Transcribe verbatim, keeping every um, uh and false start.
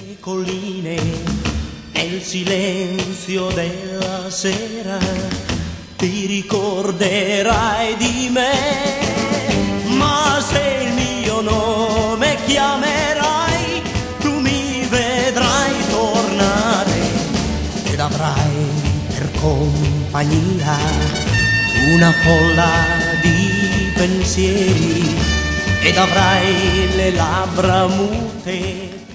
colline e il silenzio della sera, ti ricorderai di me, ma se il mio nome chiamerai, tu mi vedrai tornare ed avrai per compagnia una folla di pensieri ed avrai le labbra mute